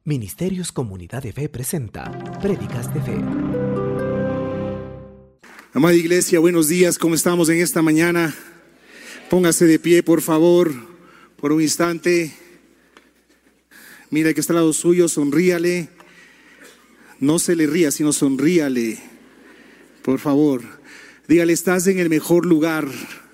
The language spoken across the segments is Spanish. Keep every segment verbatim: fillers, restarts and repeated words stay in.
Ministerios Comunidad de Fe presenta Prédicas de Fe. Amada iglesia, buenos días, ¿cómo estamos en esta mañana? Póngase de pie, por favor, por un instante. Mira que está al lado suyo, sonríale. No se le ría, sino sonríale, por favor. Dígale, estás en el mejor lugar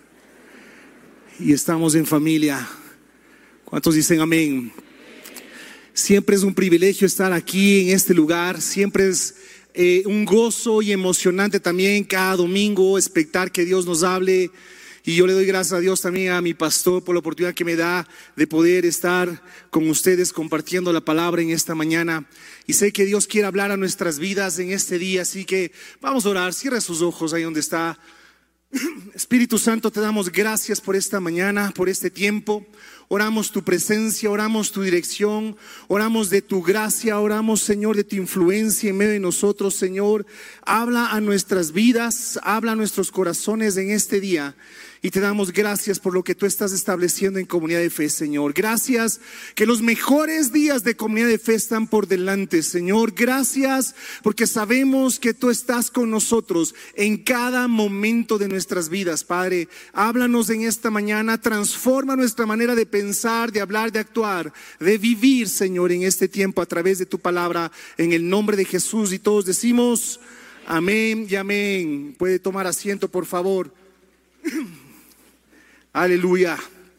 y estamos en familia. ¿Cuántos dicen amén? Siempre es un privilegio estar aquí en este lugar, siempre es eh, un gozo y emocionante también cada domingo expectar que Dios nos hable. Y yo le doy gracias a Dios también a mi pastor por la oportunidad que me da de poder estar con ustedes compartiendo la palabra en esta mañana. Y sé que Dios quiere hablar a nuestras vidas en este día, así que vamos a orar. Cierra sus ojos ahí donde está. Espíritu Santo, te damos gracias por esta mañana, por este tiempo. Oramos tu presencia, oramos tu dirección, oramos de tu gracia, oramos, Señor, de tu influencia en medio de nosotros, Señor. Habla a nuestras vidas, habla a nuestros corazones en este día. Y te damos gracias por lo que tú estás estableciendo en Comunidad de Fe, Señor. Gracias que los mejores días de Comunidad de Fe están por delante, Señor. Gracias porque sabemos que tú estás con nosotros en cada momento de nuestras vidas, Padre. Háblanos en esta mañana, transforma nuestra manera de pensar, de hablar, de actuar, de vivir, Señor, en este tiempo a través de tu palabra, en el nombre de Jesús. Y todos decimos amén y amén. Puede tomar asiento, por favor. Aleluya.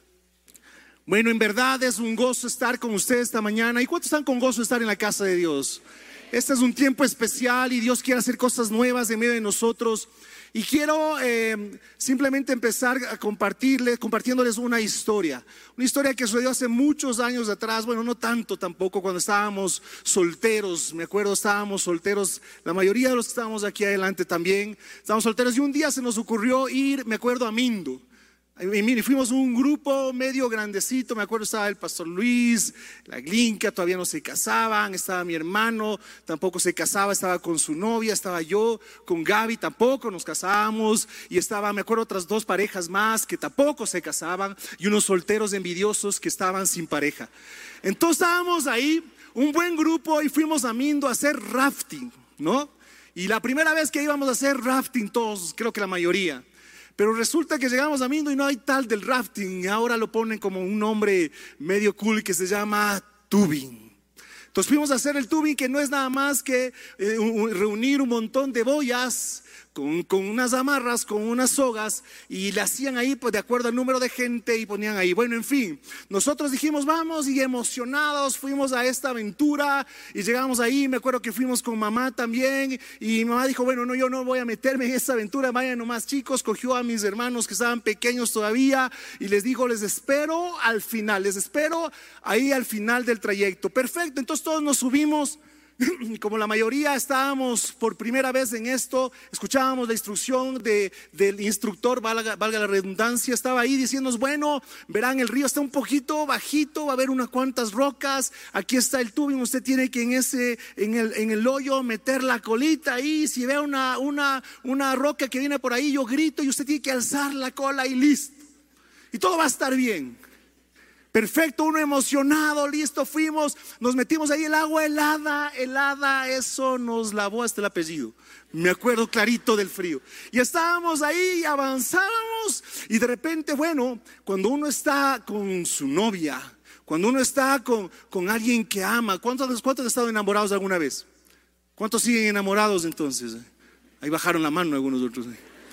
Bueno, en verdad es un gozo estar con ustedes esta mañana. ¿Y cuántos están con gozo de estar en la casa de Dios? Este es un tiempo especial y Dios quiere hacer cosas nuevas en medio de nosotros. Y quiero eh, simplemente empezar a compartirles, compartiéndoles una historia. Una historia que sucedió hace muchos años atrás. Bueno, no tanto tampoco, cuando estábamos solteros. Me acuerdo, estábamos solteros. La mayoría de los que estábamos aquí adelante también estábamos solteros. Y un día se nos ocurrió ir, me acuerdo, a Mindo. Y mire, fuimos un grupo medio grandecito. Me acuerdo, estaba el pastor Luis, la Glinka, todavía no se casaban. Estaba mi hermano, tampoco se casaba, estaba con su novia. Estaba yo con Gaby, tampoco nos casábamos. Y estaba, me acuerdo, otras dos parejas más que tampoco se casaban. Y unos solteros envidiosos que estaban sin pareja. Entonces estábamos ahí, un buen grupo, y fuimos a Mindo a hacer rafting, ¿no? Y la primera vez que íbamos a hacer rafting todos, creo que la mayoría. Pero resulta que llegamos a Mindo y no hay tal del rafting. Ahora lo ponen como un nombre medio cool que se llama tubing. Entonces fuimos a hacer el tubing, que no es nada más que eh, un, reunir un montón de boyas con, con unas amarras, con unas sogas, y le hacían ahí pues de acuerdo al número de gente y ponían ahí. Bueno, en fin, nosotros dijimos vamos, y emocionados fuimos a esta aventura y llegamos ahí. Me acuerdo que fuimos con mamá también, y mi mamá dijo, bueno, no, yo no voy a meterme en esta aventura, vayan nomás chicos. Cogió a mis hermanos que estaban pequeños todavía y les dijo, les espero al final, les espero ahí al final del trayecto. Perfecto, entonces todos nos subimos. Como la mayoría estábamos por primera vez en esto, escuchábamos la instrucción de, del instructor, valga, valga la redundancia. Estaba ahí diciéndonos, bueno, verán, el río está un poquito bajito, va a haber unas cuantas rocas, aquí está el tubing, usted tiene que en ese, en el, en el hoyo meter la colita ahí. Si ve una, una, una roca que viene por ahí, yo grito y usted tiene que alzar la cola y listo, y todo va a estar bien. Perfecto, uno emocionado, listo, fuimos, nos metimos ahí, el agua helada, helada, eso nos lavó hasta el apellido. Me acuerdo clarito del frío. Y estábamos ahí, avanzábamos, y de repente, bueno, cuando uno está con su novia, cuando uno está con, con alguien que ama, ¿cuántos, ¿cuántos han estado enamorados alguna vez? ¿Cuántos siguen enamorados entonces? Ahí bajaron la mano algunos otros.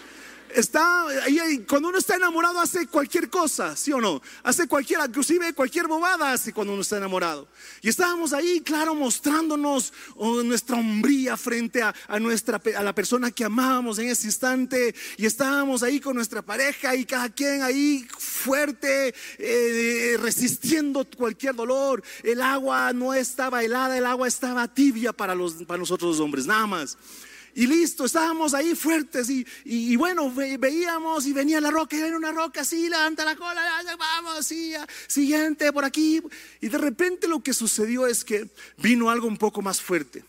Está ahí, cuando uno está enamorado hace cualquier cosa, ¿sí o no? Hace cualquier, inclusive cualquier bobada hace cuando uno está enamorado. Y estábamos ahí, claro, mostrándonos oh, nuestra hombría frente a, a, nuestra, a la persona que amábamos en ese instante. Y estábamos ahí con nuestra pareja y cada quien ahí fuerte, eh, resistiendo cualquier dolor. El agua no estaba helada, el agua estaba tibia para, los, para nosotros los hombres, nada más. Y listo, estábamos ahí fuertes y, y, y bueno, ve, veíamos y venía la roca, y venía una roca así, levanta la cola, vamos, así, siguiente por aquí. Y de repente lo que sucedió es que vino algo un poco más fuerte.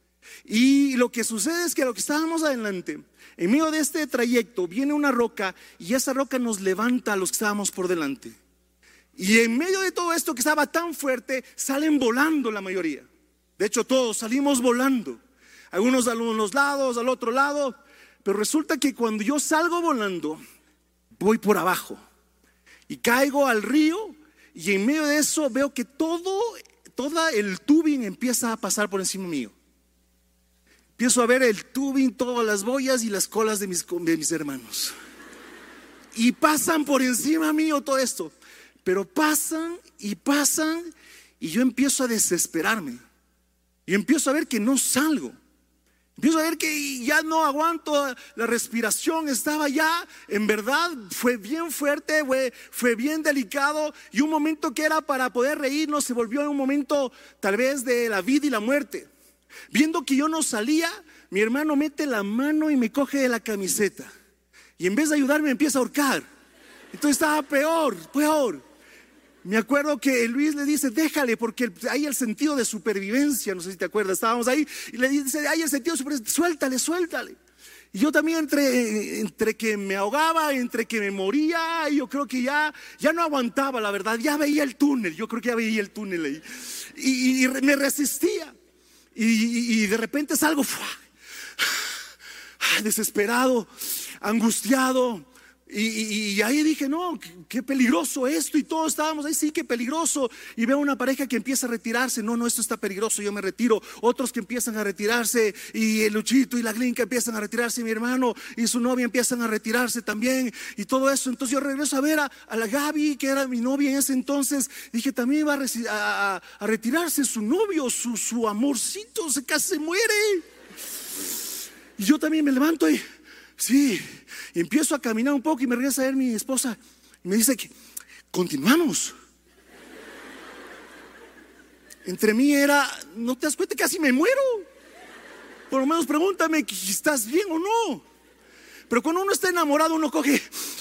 Y lo que sucede es que lo que estábamos adelante, en medio de este trayecto, viene una roca y esa roca nos levanta a los que estábamos por delante. Y en medio de todo esto que estaba tan fuerte, salen volando la mayoría. De hecho, todos salimos volando. Algunos a unos lados, al otro lado. Pero resulta que cuando yo salgo volando, voy por abajo y caigo al río, y en medio de eso veo que todo, todo el tubing empieza a pasar por encima mío. Empiezo a ver el tubing, todas las boyas y las colas de mis, de mis hermanos. Y pasan por encima mío todo esto. Pero pasan y pasan y yo empiezo a desesperarme. Y empiezo a ver que no salgo. Empiezo a ver que ya no aguanto la respiración, estaba ya, en verdad fue bien fuerte, fue, fue bien delicado, y un momento que era para poder reírnos se volvió en un momento tal vez de la vida y la muerte. Viendo que yo no salía, mi hermano mete la mano y me coge de la camiseta, y en vez de ayudarme me empieza a ahorcar. Entonces estaba peor, peor. Me acuerdo que Luis le dice, déjale, porque hay el sentido de supervivencia. No sé si te acuerdas, estábamos ahí y le dice, hay el sentido de supervivencia, suéltale, suéltale. Y yo también entre, entre que me ahogaba, entre que me moría, yo creo que ya, ya no aguantaba, la verdad, ya veía el túnel, yo creo que ya veía el túnel ahí. Y, y me resistía. Y, y, y de repente salgo ¡fua! Desesperado, angustiado. Y, y, y ahí dije, no, qué, qué peligroso esto. Y todos estábamos ahí, sí, qué peligroso. Y veo una pareja que empieza a retirarse. No, no, esto está peligroso, yo me retiro. Otros que empiezan a retirarse. Y el Luchito y la Glinka empiezan a retirarse. Y mi hermano y su novia empiezan a retirarse también. Y todo eso. Entonces yo regreso a ver a, a la Gaby, que era mi novia en ese entonces. Dije, también va a, a, a retirarse su novio, su, su amorcito, se casi se muere. Y yo también me levanto y sí, y empiezo a caminar un poco y me regresa a ver mi esposa y me dice que continuamos. Entre mí era, ¿no te das cuenta que casi me muero? Por lo menos pregúntame, ¿estás bien o no? Pero cuando uno está enamorado uno coge,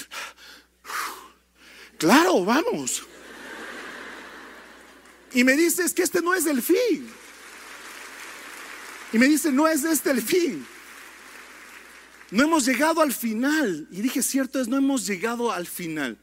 claro, vamos. Y me dice, es que este no es el fin. Y me dice, no es este el fin. No hemos llegado al final. Y dije, cierto es, no hemos llegado al final.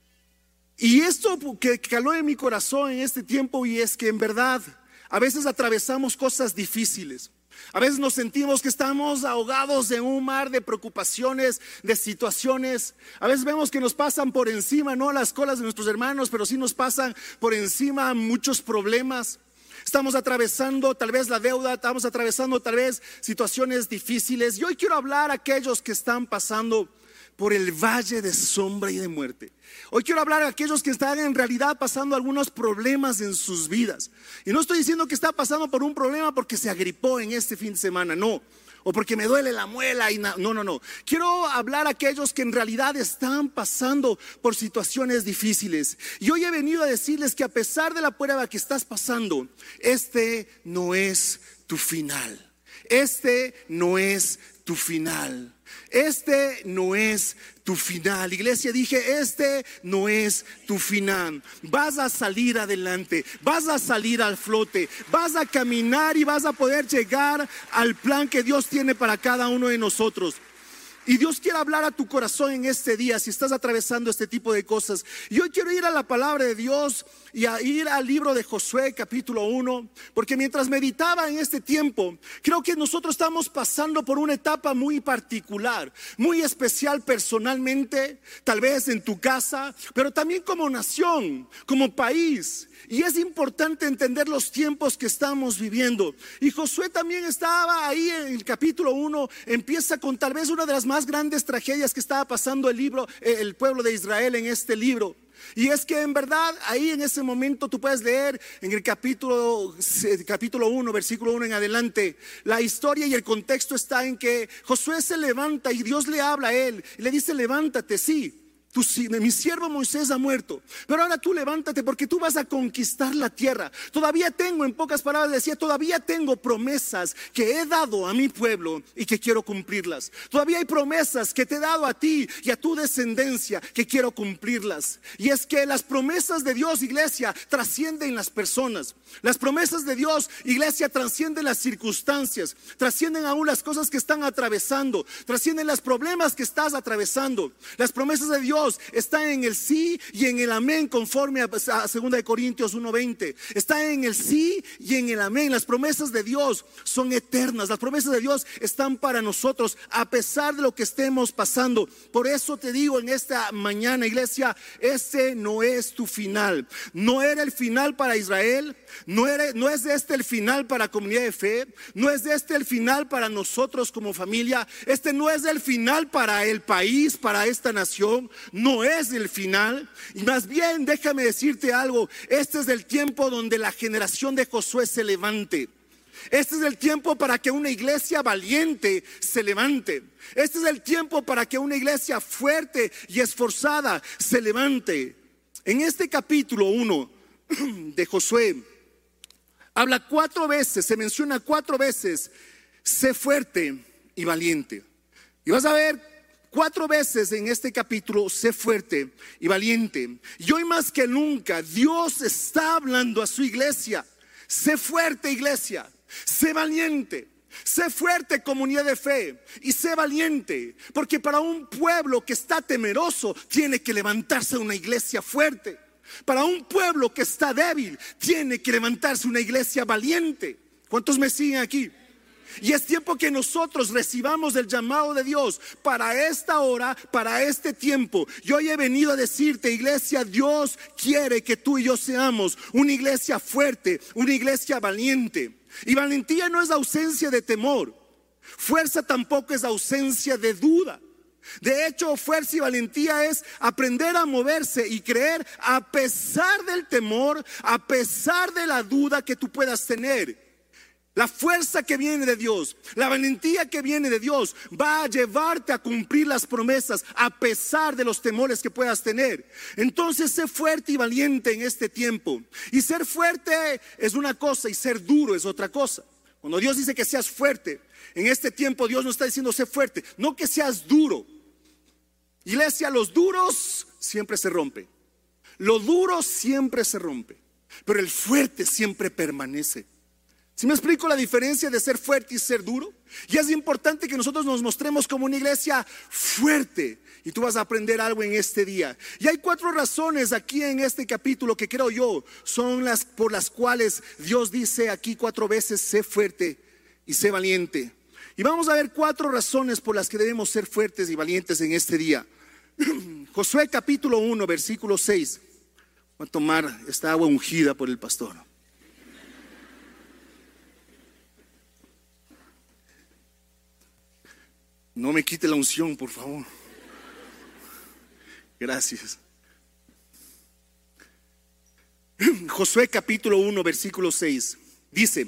Y esto que caló en mi corazón en este tiempo, y es que en verdad a veces atravesamos cosas difíciles. A veces nos sentimos que estamos ahogados en un mar de preocupaciones, de situaciones. A veces vemos que nos pasan por encima, no las colas de nuestros hermanos, pero sí nos pasan por encima muchos problemas. Estamos atravesando tal vez la deuda, estamos atravesando tal vez situaciones difíciles. Y hoy quiero hablar a aquellos que están pasando por el valle de sombra y de muerte. Hoy quiero hablar a aquellos que están en realidad pasando algunos problemas en sus vidas. Y no estoy diciendo que está pasando por un problema porque se agripó en este fin de semana, no. O porque me duele la muela y no, no, no. Quiero hablar a aquellos que en realidad están pasando por situaciones difíciles. Y hoy he venido a decirles que a pesar de la prueba que estás pasando, este no es tu final. Este no es tu final. Este no es tu final. Iglesia, dije, este no es tu final. Vas a salir adelante, vas a salir al flote, vas a caminar y vas a poder llegar al plan que Dios tiene para cada uno de nosotros. Y Dios quiere hablar a tu corazón en este día si estás atravesando este tipo de cosas. Yo quiero ir a la palabra de Dios y a ir al libro de Josué capítulo uno, porque mientras meditaba en este tiempo, creo que nosotros estamos pasando por una etapa muy particular, muy especial personalmente, tal vez en tu casa, pero también como nación, como país. Y es importante entender los tiempos que estamos viviendo. Y Josué también estaba ahí en el capítulo uno. Empieza con tal vez una de las más grandes tragedias que estaba pasando el libro, el pueblo de Israel en este libro. Y es que en verdad ahí en ese momento tú puedes leer en el capítulo, capítulo uno, versículo uno en adelante. La historia y el contexto está en que Josué se levanta y Dios le habla a él y le dice: levántate, sí. Tu, mi siervo Moisés ha muerto, pero ahora tú levántate porque tú vas a conquistar la tierra. Todavía tengo, en pocas palabras decía, todavía tengo promesas que he dado a mi pueblo y que quiero cumplirlas. Todavía hay promesas que te he dado a ti y a tu descendencia que quiero cumplirlas. Y es que las promesas de Dios, iglesia, trascienden las personas. Las promesas de Dios, iglesia, trascienden las circunstancias, trascienden aún las cosas que están atravesando, trascienden los problemas que estás atravesando. Las promesas de Dios, Dios está en el sí y en el amén, conforme a segunda de Corintios uno veinte. Está en el sí y en el amén. Las promesas de Dios son eternas. Las promesas de Dios están para nosotros a pesar de lo que estemos pasando. Por eso te digo en esta mañana, iglesia, este no es tu final. No era el final para Israel. No, era, no es este el final para la comunidad de fe. No es este el final para nosotros como familia. Este no es el final para el país, para esta nación. No es el final. Y más bien, déjame decirte algo. Este es el tiempo donde la generación de Josué se levante. Este es el tiempo para que una iglesia valiente se levante. Este es el tiempo para que una iglesia fuerte y esforzada se levante. En este capítulo uno de Josué habla cuatro veces, se menciona cuatro veces: sé fuerte y valiente. Y vas a ver cuatro veces en este capítulo: sé fuerte y valiente. Y hoy más que nunca Dios está hablando a su iglesia. Sé fuerte, iglesia. Sé valiente. Sé fuerte, comunidad de fe, y sé valiente, porque para un pueblo que está temeroso tiene que levantarse una iglesia fuerte. Para un pueblo que está débil tiene que levantarse una iglesia valiente. ¿Cuántos me siguen aquí? Y es tiempo que nosotros recibamos el llamado de Dios para esta hora, para este tiempo. Yo hoy he venido a decirte, iglesia, Dios quiere que tú y yo seamos una iglesia fuerte, una iglesia valiente. Y valentía no es ausencia de temor. Fuerza tampoco es ausencia de duda. De hecho, fuerza y valentía es aprender a moverse y creer a pesar del temor, a pesar de la duda que tú puedas tener. La fuerza que viene de Dios, la valentía que viene de Dios va a llevarte a cumplir las promesas a pesar de los temores que puedas tener. Entonces sé fuerte y valiente en este tiempo. Y ser fuerte es una cosa y ser duro es otra cosa. Cuando Dios dice que seas fuerte, en este tiempo Dios no está diciendo sé fuerte, no que seas duro. Iglesia, los duros siempre se rompen. Lo duro siempre se rompe, pero el fuerte siempre permanece. ¿Sí me explico la diferencia de ser fuerte y ser duro? Y es importante que nosotros nos mostremos como una iglesia fuerte. Y tú vas a aprender algo en este día. Y hay cuatro razones aquí en este capítulo que creo yo son las por las cuales Dios dice aquí cuatro veces: sé fuerte y sé valiente. Y vamos a ver cuatro razones por las que debemos ser fuertes y valientes en este día. Josué capítulo uno, versículo seis. Voy a tomar esta agua ungida por el pastor. No me quite la unción, por favor. Gracias. Josué capítulo uno, versículo seis. Dice: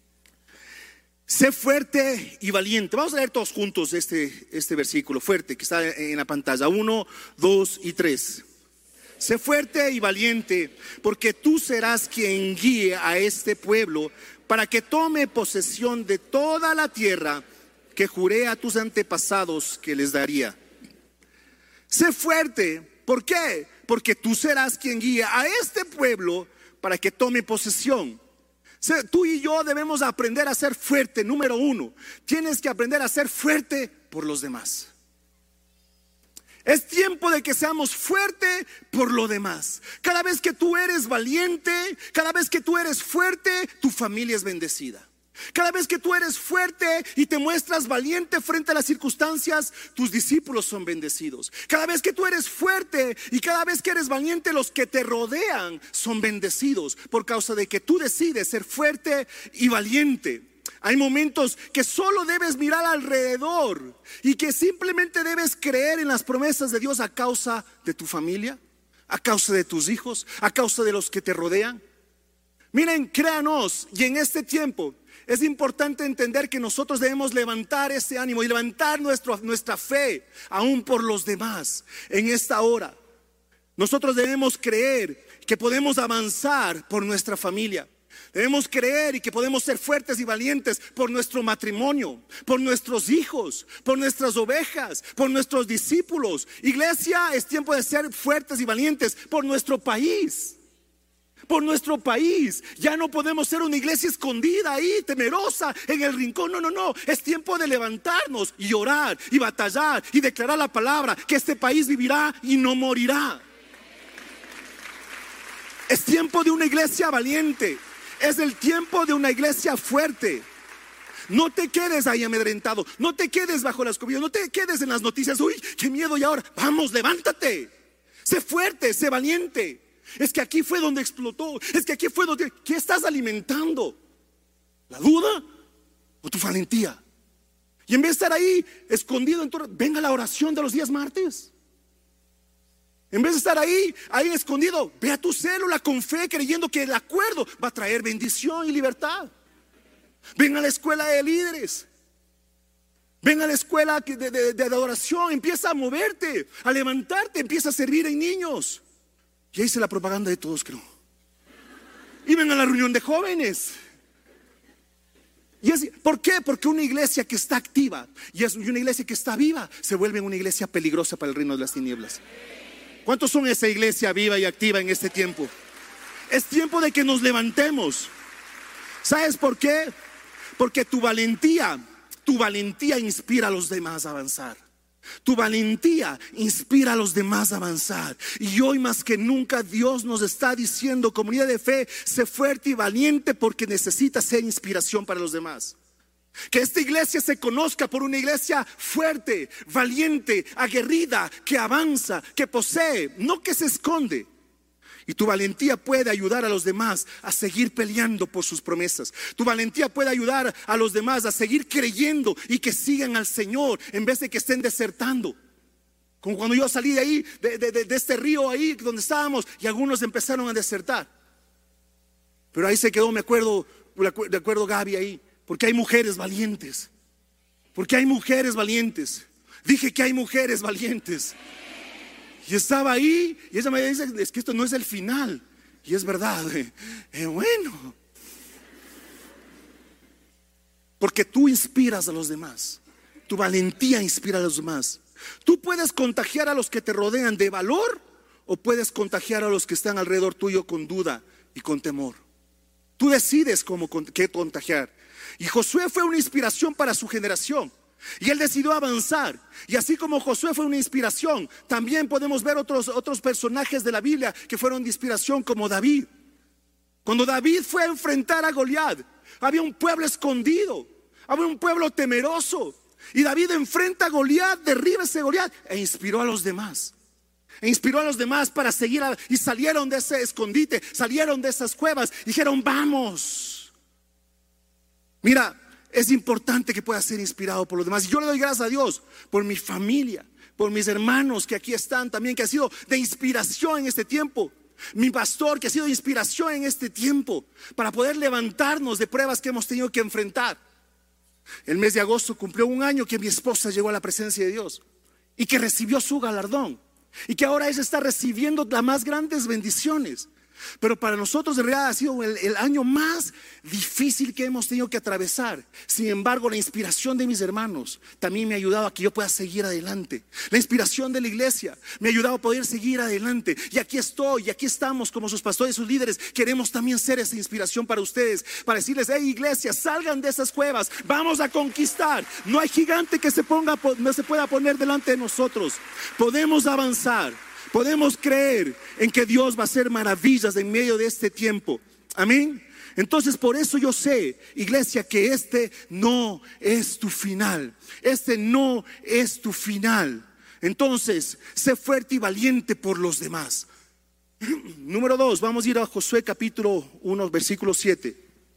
sé fuerte y valiente. Vamos a leer todos juntos este, este versículo fuerte que está en la pantalla. Uno, dos y tres. Sé fuerte y valiente, porque tú serás quien guíe a este pueblo para que tome posesión de toda la tierra que juré a tus antepasados que les daría. Sé fuerte. ¿Por qué? Porque tú serás quien guía a este pueblo para que tome posesión. Tú y yo debemos aprender a ser fuerte. Número uno, tienes que aprender a ser fuerte por los demás. Es tiempo de que seamos fuertes por lo demás. Cada vez que tú eres valiente, cada vez que tú eres fuerte, tu familia es bendecida. Cada vez que tú eres fuerte y te muestras valiente frente a las circunstancias, tus discípulos son bendecidos. Cada vez que tú eres fuerte y cada vez que eres valiente, los que te rodean son bendecidos por causa de que tú decides ser fuerte y valiente. Hay momentos que solo debes mirar alrededor y que simplemente debes creer en las promesas de Dios a causa de tu familia, a causa de tus hijos, a causa de los que te rodean. Miren, créanos, y en este tiempo es importante entender que nosotros debemos levantar ese ánimo y levantar nuestro, nuestra fe aún por los demás en esta hora. Nosotros debemos creer que podemos avanzar por nuestra familia. Debemos creer y que podemos ser fuertes y valientes por nuestro matrimonio, por nuestros hijos, por nuestras ovejas, por nuestros discípulos. Iglesia, es tiempo de ser fuertes y valientes por nuestro país. por nuestro país. Ya no podemos ser una iglesia escondida ahí, temerosa, en el rincón. No, no, no. Es tiempo de levantarnos y orar y batallar y declarar la palabra, que este país vivirá y no morirá. Es tiempo de una iglesia valiente. Es el tiempo de una iglesia fuerte. No te quedes ahí amedrentado. No te quedes bajo las cobijas. No te quedes en las noticias. Uy, qué miedo. Y ahora, vamos, levántate. Sé fuerte, sé valiente. Es que aquí fue donde explotó. Es que aquí fue donde... ¿Qué estás alimentando? ¿La duda o tu valentía? Y en vez de estar ahí escondido en tu... venga la oración de los días martes. En vez de estar ahí, ahí escondido, ve a tu célula con fe, creyendo que el acuerdo va a traer bendición y libertad. Ven a la escuela de líderes. Ven a la escuela de, de, de adoración. Empieza a moverte, a levantarte, empieza a servir en niños. Ya hice la propaganda de todos, creo. Y ven a la reunión de jóvenes. Y es, ¿por qué? Porque una iglesia que está activa y es una iglesia que está viva se vuelve una iglesia peligrosa para el reino de las tinieblas. ¿Cuántos son esa iglesia viva y activa en este tiempo? Es tiempo de que nos levantemos. ¿Sabes por qué? Porque tu valentía, tu valentía inspira a los demás a avanzar. Tu valentía inspira a los demás a avanzar. Y hoy más que nunca Dios nos está diciendo, comunidad de fe, sé fuerte y valiente, porque necesitas ser inspiración para los demás. Que esta iglesia se conozca por una iglesia fuerte, valiente, aguerrida, que avanza, que posee, no que se esconde. Y tu valentía puede ayudar a los demás a seguir peleando por sus promesas. Tu valentía puede ayudar a los demás a seguir creyendo y que sigan al Señor en vez de que estén desertando. Como cuando yo salí de ahí, de, de, de este río ahí donde estábamos, y algunos empezaron a desertar. Pero ahí se quedó, me acuerdo, de acuerdo Gaby ahí, porque hay mujeres valientes. Porque hay mujeres valientes. Dije que hay mujeres valientes. Y estaba ahí, y ella me dice, es que esto no es el final. Y es verdad, eh, eh, bueno. Porque tú inspiras a los demás. Tu valentía inspira a los demás. Tú puedes contagiar a los que te rodean de valor, o puedes contagiar a los que están alrededor tuyo con duda y con temor. Tú decides cómo, qué contagiar. Y Josué fue una inspiración para su generación. Y él decidió avanzar. Y así como Josué fue una inspiración, también podemos ver otros, otros personajes de la Biblia que fueron de inspiración, como David. Cuando David fue a enfrentar a Goliat, había un pueblo escondido, había un pueblo temeroso. Y David enfrenta a Goliat, derriba ese Goliat e inspiró a los demás. E inspiró a los demás para seguir a, y salieron de ese escondite, salieron de esas cuevas, dijeron vamos. Mira, es importante que pueda ser inspirado por los demás. Y yo le doy gracias a Dios por mi familia, por mis hermanos que aquí están también, que ha sido de inspiración en este tiempo. Mi pastor, que ha sido de inspiración en este tiempo, para poder levantarnos de pruebas que hemos tenido que enfrentar. El mes de agosto cumplió un año que mi esposa llegó a la presencia de Dios y que recibió su galardón, y que ahora ella está recibiendo las más grandes bendiciones. Pero para nosotros en realidad ha sido el, el año más difícil que hemos tenido que atravesar. Sin embargo, la inspiración de mis hermanos también me ha ayudado a que yo pueda seguir adelante. La inspiración de la iglesia me ha ayudado a poder seguir adelante. Y aquí estoy, y aquí estamos como sus pastores, sus líderes. Queremos también ser esa inspiración para ustedes, para decirles, hey iglesia, salgan de esas cuevas, vamos a conquistar. No hay gigante que se ponga, no se pueda poner delante de nosotros. Podemos avanzar. Podemos creer en que Dios va a hacer maravillas en medio de este tiempo. Amén. Entonces por eso yo sé, iglesia, que este no es tu final. Este no es tu final. Entonces, sé fuerte y valiente por los demás. Número dos, vamos a ir a Josué capítulo uno, versículo siete.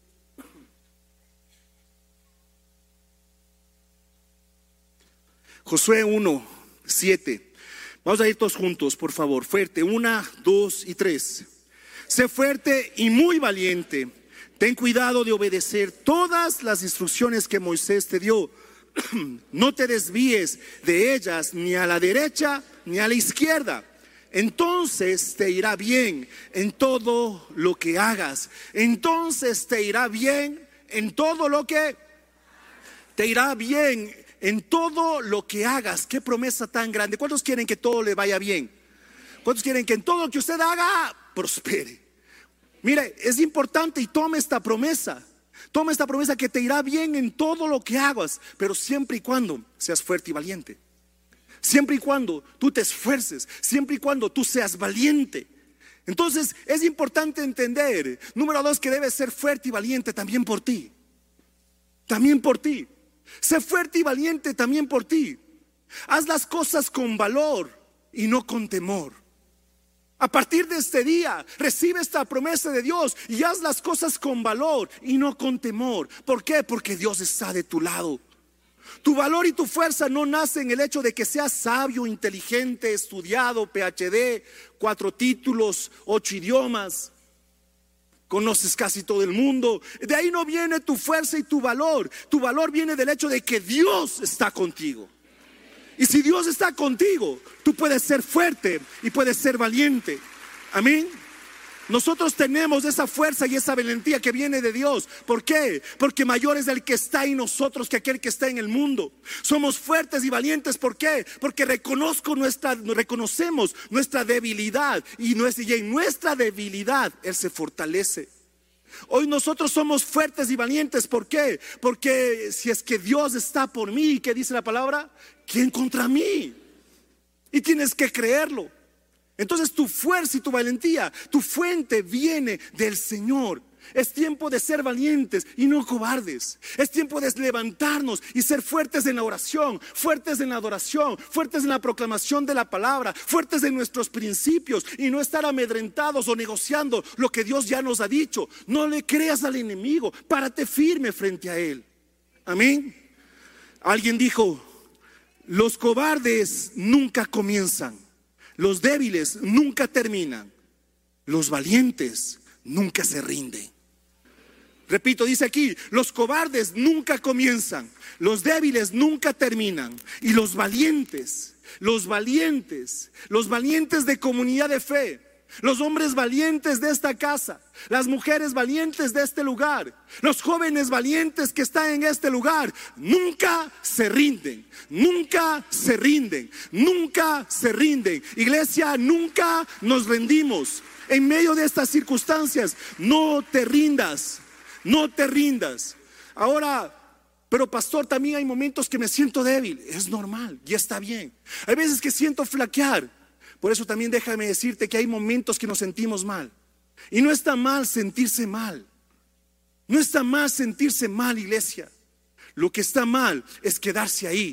Josué uno, siete. Vamos a ir todos juntos, por favor. Fuerte, una, dos y tres. Sé fuerte y muy valiente. Ten cuidado de obedecer todas las instrucciones que Moisés te dio. No te desvíes de ellas ni a la derecha ni a la izquierda. Entonces te irá bien en todo lo que hagas. Entonces te irá bien en todo lo que te irá bien. En todo lo que hagas. Qué promesa tan grande. ¿Cuántos quieren que todo le vaya bien? ¿Cuántos quieren que en todo lo que usted haga prospere? Mire, es importante y tome esta promesa. Toma esta promesa que te irá bien en todo lo que hagas, pero siempre y cuando seas fuerte y valiente. Siempre y cuando tú te esfuerces, siempre y cuando tú seas valiente. Entonces es importante entender, número dos, que debes ser fuerte y valiente también por ti. También por ti. Sé fuerte y valiente también por ti. Haz las cosas con valor y no con temor. A partir de este día, recibe esta promesa de Dios y haz las cosas con valor y no con temor. ¿Por qué? Porque Dios está de tu lado. Tu valor y tu fuerza no nacen en el hecho de que seas sabio, inteligente, estudiado, P H D, cuatro títulos, ocho idiomas, conoces casi todo el mundo. De ahí no viene tu fuerza y tu valor. Tu valor viene del hecho de que Dios está contigo. Y si Dios está contigo, tú puedes ser fuerte y puedes ser valiente. Amén. Nosotros tenemos esa fuerza y esa valentía que viene de Dios. ¿Por qué? Porque mayor es el que está en nosotros que aquel que está en el mundo. Somos fuertes y valientes. ¿Por qué? Porque reconozco nuestra, reconocemos nuestra debilidad y, nuestra, y en nuestra debilidad Él se fortalece. Hoy nosotros somos fuertes y valientes. ¿Por qué? Porque si es que Dios está por mí, ¿qué dice la palabra? ¿Quién contra mí? Y tienes que creerlo. Entonces tu fuerza y tu valentía, tu fuente viene del Señor. Es tiempo de ser valientes y no cobardes. Es tiempo de levantarnos y ser fuertes en la oración, fuertes en la adoración, fuertes en la proclamación de la palabra, fuertes en nuestros principios y no estar amedrentados o negociando lo que Dios ya nos ha dicho. No le creas al enemigo, párate firme frente a él. Amén. Alguien dijo: los cobardes nunca comienzan, los débiles nunca terminan, los valientes nunca se rinden. Repito, dice aquí: los cobardes nunca comienzan, los débiles nunca terminan, y los valientes, los valientes, los valientes de comunidad de fe, los hombres valientes de esta casa, las mujeres valientes de este lugar, los jóvenes valientes que están en este lugar, nunca se rinden, nunca se rinden, nunca se rinden. Iglesia, nunca nos rendimos. En medio de estas circunstancias, no te rindas, no te rindas. Ahora, pero pastor, también hay momentos que me siento débil. Es normal y está bien. Hay veces que siento flaquear. Por eso también déjame decirte que hay momentos que nos sentimos mal. Y no está mal sentirse mal. No está mal sentirse mal, iglesia. Lo que está mal es quedarse ahí.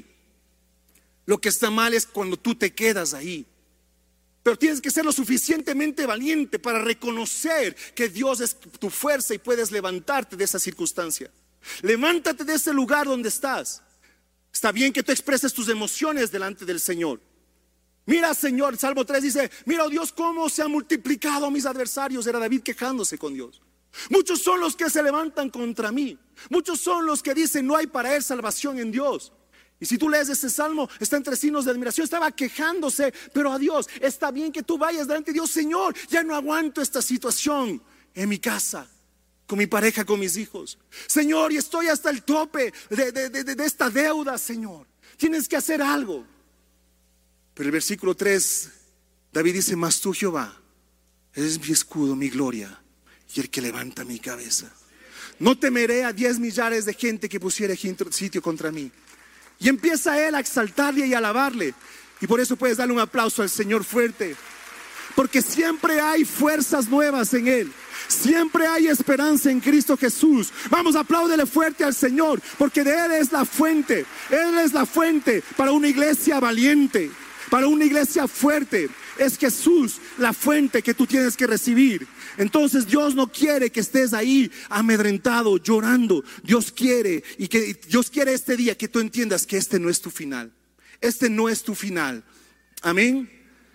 Lo que está mal es cuando tú te quedas ahí. Pero tienes que ser lo suficientemente valiente para reconocer que Dios es tu fuerza y puedes levantarte de esa circunstancia. Levántate de ese lugar donde estás. Está bien que tú expreses tus emociones delante del Señor. Mira, Señor, Salmo tres dice: mira, oh Dios, cómo se han multiplicado mis adversarios. Era David quejándose con Dios. Muchos son los que se levantan contra mí. Muchos son los que dicen: no hay para él salvación en Dios. Y si tú lees este salmo, está entre signos de admiración. Estaba quejándose, pero a Dios. Está bien que tú vayas delante de Dios: Señor, ya no aguanto esta situación en mi casa, con mi pareja, con mis hijos. Señor, y estoy hasta el tope de, de, de, de esta deuda, Señor. Tienes que hacer algo. Pero el versículo tres, David dice: mas tú, Jehová, eres mi escudo, mi gloria, y el que levanta mi cabeza. No temeré a diez millares de gente que pusiere sitio contra mí. Y empieza él a exaltarle y a alabarle. Y por eso puedes darle un aplauso al Señor fuerte. Porque siempre hay fuerzas nuevas en él. Siempre hay esperanza en Cristo Jesús. Vamos, apláudele fuerte al Señor, porque de él es la fuente. Él es la fuente para una iglesia valiente, para una iglesia fuerte. Es Jesús la fuente que tú tienes que recibir. Entonces Dios no quiere que estés ahí amedrentado, llorando. Dios quiere, y que Dios quiere este día que tú entiendas que este no es tu final. Este no es tu final. Amén.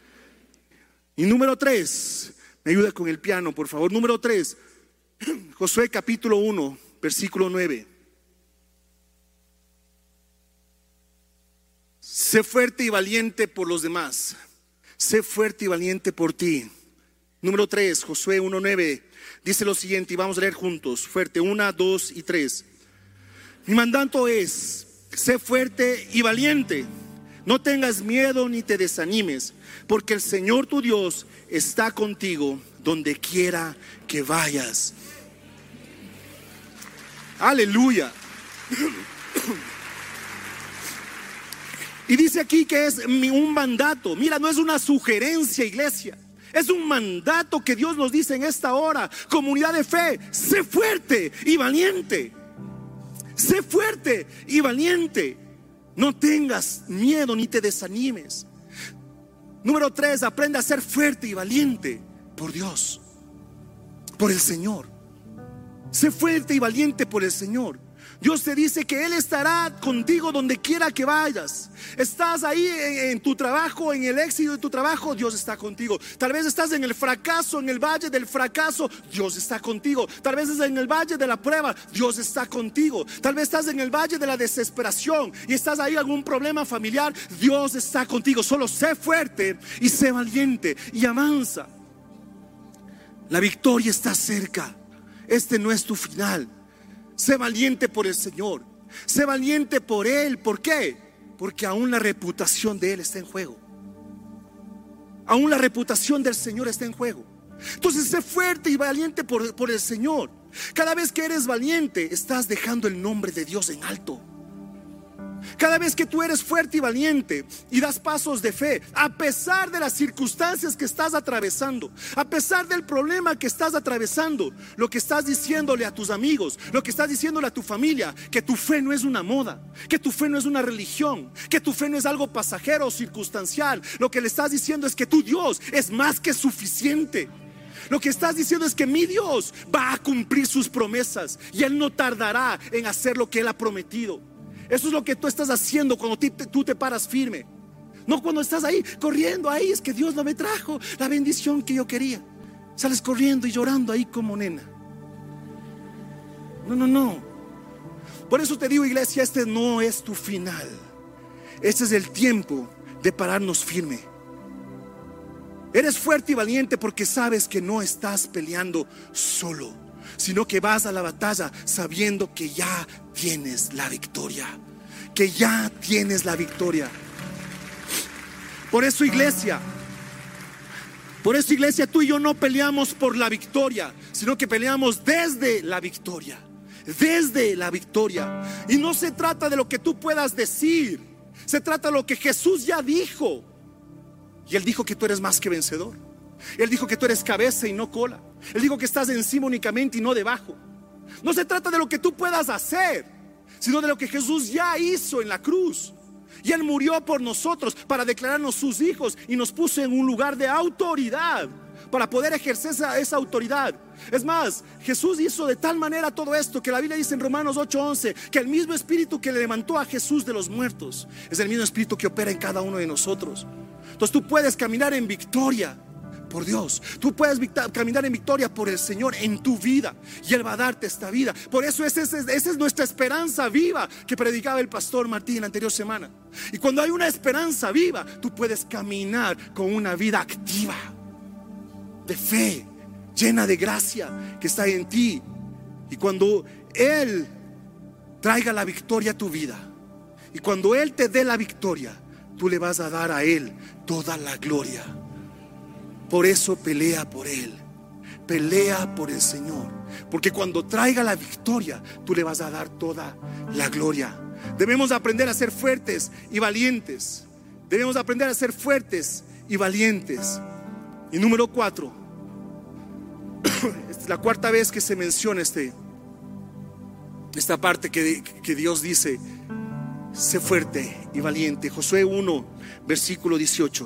Y número tres, me ayuda con el piano, por favor. Número tres, Josué capítulo uno, versículo nueve. Sé fuerte y valiente por los demás. Sé fuerte y valiente por ti. Número tres, Josué uno nueve, dice lo siguiente, y vamos a leer juntos, fuerte, una, dos y tres. Mi mandato es: sé fuerte y valiente. No tengas miedo ni te desanimes, porque el Señor tu Dios está contigo donde quiera que vayas. Aleluya. Y dice aquí que es un mandato. Mira, no es una sugerencia, iglesia. Es un mandato que Dios nos dice en esta hora. Comunidad de fe, sé fuerte y valiente. Sé fuerte y valiente. No tengas miedo ni te desanimes. Número tres, aprende a ser fuerte y valiente por Dios, por el Señor. Sé fuerte y valiente por el Señor. Dios te dice que Él estará contigo donde quiera que vayas. Estás ahí en, en tu trabajo, en el éxito de tu trabajo, Dios está contigo. Tal vez estás en el fracaso, en el valle del fracaso, Dios está contigo. Tal vez estás en el valle de la prueba, Dios está contigo. Tal vez estás en el valle de la desesperación y estás ahí en algún problema familiar, Dios está contigo. Solo sé fuerte y sé valiente y avanza. La victoria está cerca. Este no es tu final. Sé valiente por el Señor. Sé valiente por Él. ¿Por qué? Porque aún la reputación de Él está en juego. Aún la reputación del Señor está en juego. Entonces sé fuerte y valiente por, por el Señor. Cada vez que eres valiente, estás dejando el nombre de Dios en alto. Cada vez que tú eres fuerte y valiente y das pasos de fe, a pesar de las circunstancias que estás atravesando, a pesar del problema que estás atravesando, lo que estás diciéndole a tus amigos, lo que estás diciéndole a tu familia, que tu fe no es una moda, que tu fe no es una religión, que tu fe no es algo pasajero o circunstancial. Lo que le estás diciendo es que tu Dios es más que suficiente. Lo que estás diciendo es que mi Dios va a cumplir sus promesas y Él no tardará en hacer lo que Él ha prometido. Eso es lo que tú estás haciendo cuando tú te paras firme. No cuando estás ahí corriendo, ahí es que Dios no me trajo la bendición que yo quería. Sales corriendo y llorando ahí como nena. No, no, no. Por eso te digo, iglesia, este no es tu final. Este es el tiempo de pararnos firme. Eres fuerte y valiente porque sabes que no estás peleando solo, sino que vas a la batalla sabiendo que ya tienes la victoria. Que ya tienes la victoria. Por eso, iglesia, por eso, iglesia, tú y yo no peleamos por la victoria, sino que peleamos desde la victoria. Desde la victoria. Y no se trata de lo que tú puedas decir, se trata de lo que Jesús ya dijo. Y Él dijo que tú eres más que vencedor. Él dijo que tú eres cabeza y no cola. Él dijo que estás encima únicamente y no debajo. No se trata de lo que tú puedas hacer, sino de lo que Jesús ya hizo en la cruz. Y Él murió por nosotros para declararnos sus hijos y nos puso en un lugar de autoridad para poder ejercer esa, esa autoridad. Es más, Jesús hizo de tal manera todo esto que la Biblia dice en Romanos ocho once que el mismo espíritu que le levantó a Jesús de los muertos es el mismo espíritu que opera en cada uno de nosotros. Entonces tú puedes caminar en victoria por Dios. Tú puedes caminar en victoria por el Señor en tu vida y Él va a darte esta vida. Por eso esa es, esa es nuestra esperanza viva que predicaba el pastor Martín la anterior semana. Y cuando hay una esperanza viva, tú puedes caminar con una vida activa de fe, llena de gracia que está en ti. Y cuando Él traiga la victoria a tu vida, y cuando Él te dé la victoria, tú le vas a dar a Él toda la gloria. Por eso pelea por Él, pelea por el Señor, porque cuando traiga la victoria, tú le vas a dar toda la gloria. Debemos aprender a ser fuertes y valientes. Debemos aprender a ser fuertes y valientes. Y número cuatro, esta es la cuarta vez que se menciona este, esta parte que, que Dios dice: sé fuerte y valiente. Josué uno, versículo dieciocho.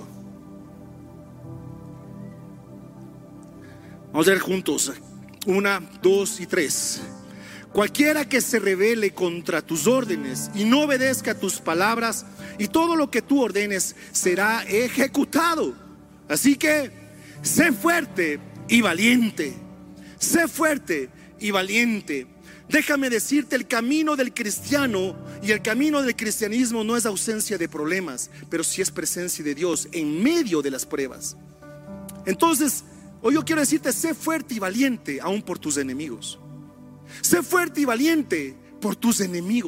Vamos a ver juntos. Una, dos y tres. Cualquiera que se rebele contra tus órdenes y no obedezca tus palabras, y todo lo que tú ordenes será ejecutado. Así que sé fuerte y valiente. Sé fuerte y valiente. Déjame decirte, el camino del cristiano y el camino del cristianismo no es ausencia de problemas, pero sí es presencia de Dios en medio de las pruebas. Entonces, hoy yo quiero decirte: sé fuerte y valiente aún por tus enemigos. Sé fuerte y valiente por tus enemigos.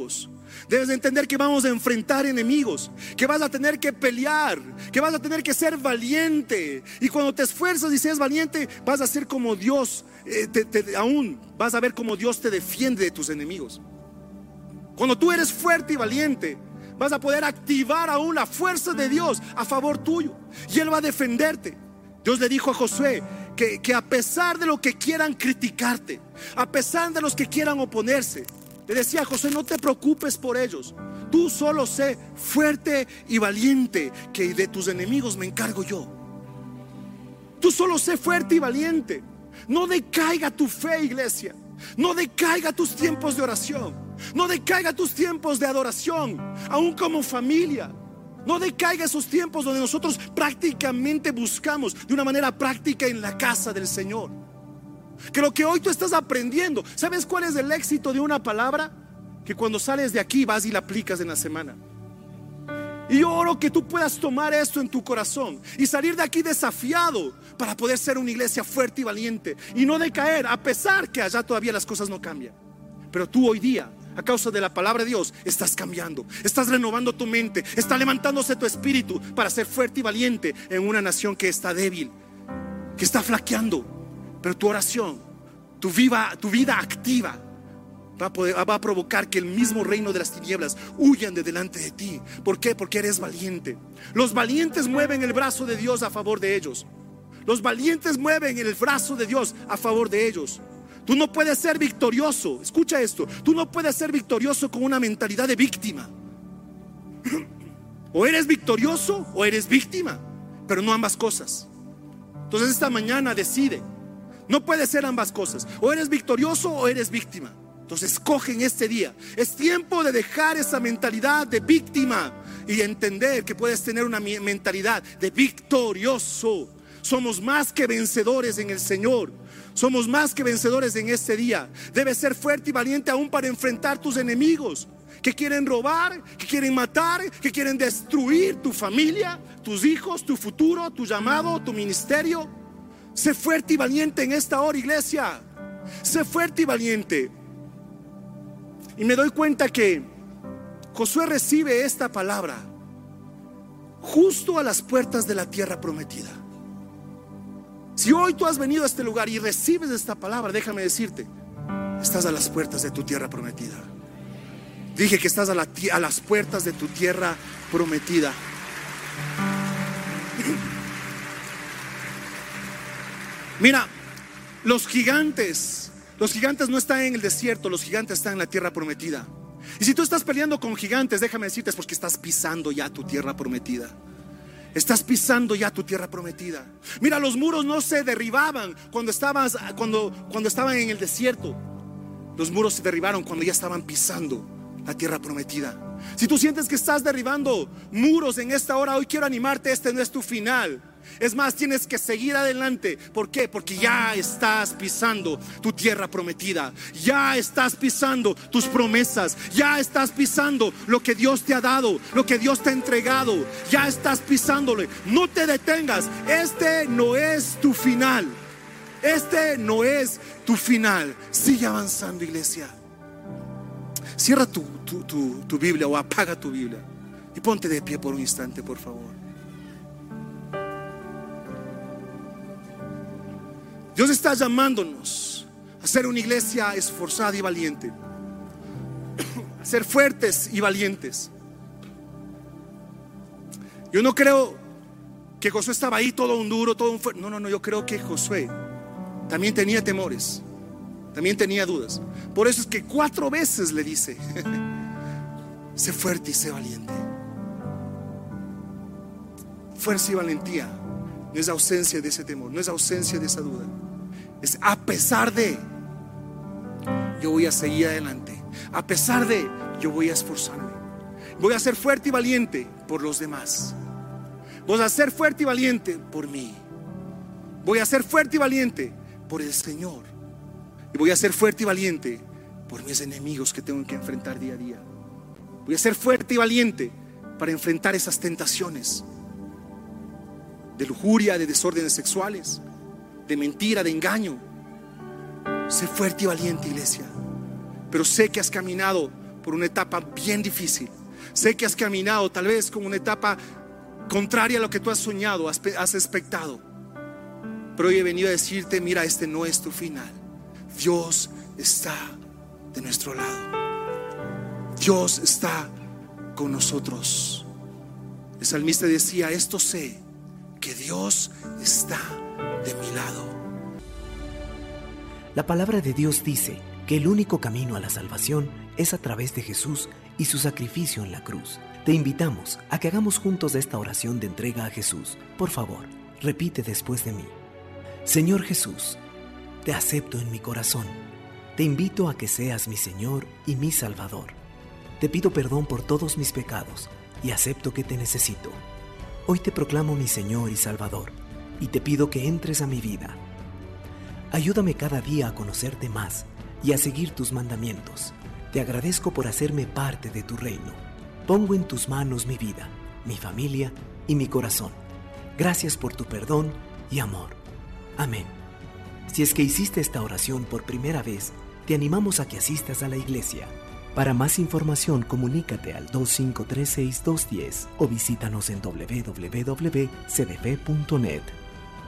Debes de entender que vamos a enfrentar enemigos, que vas a tener que pelear, que vas a tener que ser valiente. Y cuando te esfuerzas y seas valiente, vas a ser como Dios, eh, te, te, aún vas a ver como Dios te defiende de tus enemigos. Cuando tú eres fuerte y valiente, vas a poder activar aún la fuerza de Dios a favor tuyo, y Él va a defenderte. Dios le dijo a Josué que, que a pesar de lo que quieran criticarte, a pesar de los que quieran oponerse, le decía a Josué: no te preocupes por ellos, tú solo sé fuerte y valiente, que de tus enemigos me encargo yo. Tú solo sé fuerte y valiente. No decaiga tu fe, iglesia. No decaiga tus tiempos de oración. No decaiga tus tiempos de adoración, aún como familia. No decaiga esos tiempos donde nosotros prácticamente buscamos de una manera práctica en la casa del Señor. Que lo que hoy tú estás aprendiendo, ¿sabes cuál es el éxito de una palabra? Que cuando sales de aquí vas y la aplicas en la semana. Y yo oro que tú puedas tomar esto en tu corazón y salir de aquí desafiado para poder ser una iglesia fuerte y valiente y no decaer, a pesar que allá todavía las cosas no cambian. Pero tú hoy día, a causa de la palabra de Dios, estás cambiando, estás renovando tu mente, está levantándose tu espíritu para ser fuerte y valiente en una nación que está débil, que está flaqueando. Pero tu oración, tu vida, tu vida activa va a, poder, va a provocar que el mismo reino de las tinieblas huyan de delante de ti. ¿Por qué? Porque eres valiente. Los valientes mueven el brazo de Dios a favor de ellos. Los valientes mueven el brazo de Dios a favor de ellos. Tú no puedes ser victorioso, escucha esto, tú no puedes ser victorioso con una mentalidad de víctima. O eres victorioso o eres víctima, pero no ambas cosas. Entonces esta mañana decide, no puedes ser ambas cosas. O eres victorioso o eres víctima. Entonces escoge en este día. Es tiempo de dejar esa mentalidad de víctima y entender que puedes tener una mentalidad de victorioso. Somos más que vencedores en el Señor. Somos más que vencedores en este día. Debes ser fuerte y valiente aún para enfrentar tus enemigos que quieren robar, que quieren matar, que quieren destruir tu familia, tus hijos, tu futuro, tu llamado, tu ministerio. Sé fuerte y valiente en esta hora, iglesia. Sé fuerte y valiente. Y me doy cuenta que Josué recibe esta palabra justo a las puertas de la tierra prometida. Si hoy tú has venido a este lugar y recibes esta palabra, déjame decirte, estás a las puertas de tu tierra prometida. Dije que estás a, la, a las puertas de tu tierra prometida. Mira, los gigantes, los gigantes no están en el desierto, los gigantes están en la tierra prometida. Y si tú estás peleando con gigantes, déjame decirte, es porque estás pisando ya tu tierra prometida. Estás pisando ya tu tierra prometida. Mira, los muros no se derribaban cuando estabas, cuando, cuando estaban en el desierto. Los muros se derribaron cuando ya estaban pisando la tierra prometida. Si tú sientes que estás derribando muros en esta hora, hoy quiero animarte, este no es tu final. Es más, tienes que seguir adelante. ¿Por qué? Porque ya estás pisando tu tierra prometida. Ya estás pisando tus promesas. Ya estás pisando lo que Dios te ha dado, lo que Dios te ha entregado. Ya estás pisándole. No te detengas. Este no es tu final. Este no es tu final. Sigue avanzando, iglesia. Cierra tu, tu, tu, tu Biblia o apaga tu Biblia y ponte de pie por un instante, por favor. Dios está llamándonos a ser una iglesia esforzada y valiente, a ser fuertes y valientes. Yo no creo que Josué estaba ahí todo un duro, todo un fuerte. No, no, no, yo creo que Josué también tenía temores, también tenía dudas. Por eso es que cuatro veces le dice: sé fuerte y sé valiente. Fuerza y valentía no es ausencia de ese temor, no es ausencia de esa duda. Es a pesar de, yo voy a seguir adelante. A pesar de, yo voy a esforzarme. Voy a ser fuerte y valiente por los demás. Voy a ser fuerte y valiente por mí. Voy a ser fuerte y valiente por el Señor. Y voy a ser fuerte y valiente por mis enemigos que tengo que enfrentar día a día. Voy a ser fuerte y valiente para enfrentar esas tentaciones de lujuria, de desórdenes sexuales, de mentira, de engaño. Sé fuerte y valiente, iglesia. Pero sé que has caminado por una etapa bien difícil. Sé que has caminado tal vez con una etapa contraria a lo que tú has soñado, has, has expectado. Pero hoy he venido a decirte, mira, este no es tu final. Dios está de nuestro lado. Dios está con nosotros. El salmista decía, esto sé, que Dios está de mi lado. La palabra de Dios dice que el único camino a la salvación es a través de Jesús y su sacrificio en la cruz. Te invitamos a que hagamos juntos esta oración de entrega a Jesús. Por favor, repite después de mí. Señor Jesús, te acepto en mi corazón. Te invito a que seas mi Señor y mi Salvador. Te pido perdón por todos mis pecados y acepto que te necesito. Hoy te proclamo mi Señor y Salvador y te pido que entres a mi vida. Ayúdame cada día a conocerte más y a seguir tus mandamientos. Te agradezco por hacerme parte de tu reino. Pongo en tus manos mi vida, mi familia y mi corazón. Gracias por tu perdón y amor. Amén. Si es que hiciste esta oración por primera vez, te animamos a que asistas a la iglesia. Para más información, comunícate al dos cinco tres seis dos uno cero o visítanos en doble u doble u doble u punto c d f punto net.